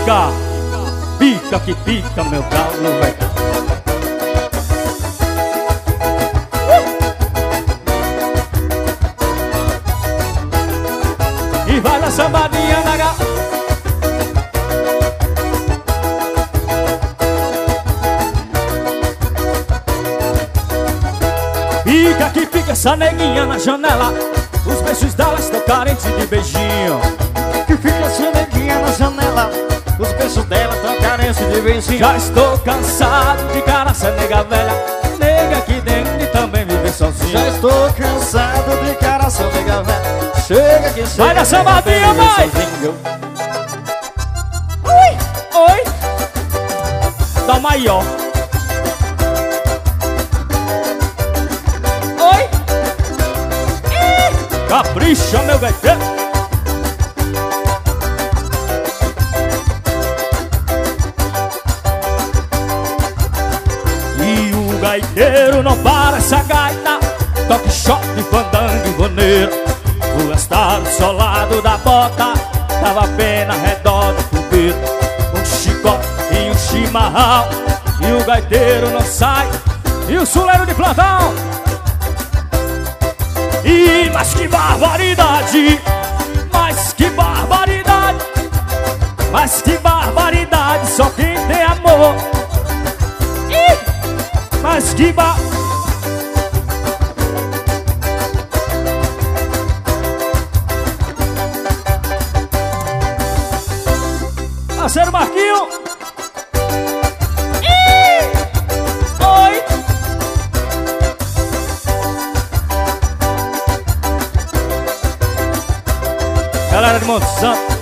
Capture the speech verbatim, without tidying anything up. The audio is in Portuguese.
pica, pica que pica, meu galo vai dar. E vai na sambadinha na gala. Fica que fica essa neguinha na janela. Os beijos dela estão carentes de beijinho. Que fica essa neguinha na janela. Os beijos dela estão carentes de beijinho. Já estou cansado de cara essa nega velha. Nega que dentro e também vive sozinho. Já estou cansado de cara essa nega velha. Chega que chega. Vai na sambadinha, vai! Oi, oi. Dá maior. Oi. Ih. Capricha, meu gaiteiro. E o gaiteiro não para essa gaita. Toque, choque, fandango e vaneira. O estado solado da bota tava bem na redor do pubeiro. Um chicote e um chimarrão. E o gaiteiro não sai. E o suleiro de plantão. E mas que barbaridade. Mas que barbaridade. Mas que barbaridade. Só quem tem amor. Ih, mas que barbaridade. Parceiro Marquinho. Ih! Oi. Galera de Monte Santo.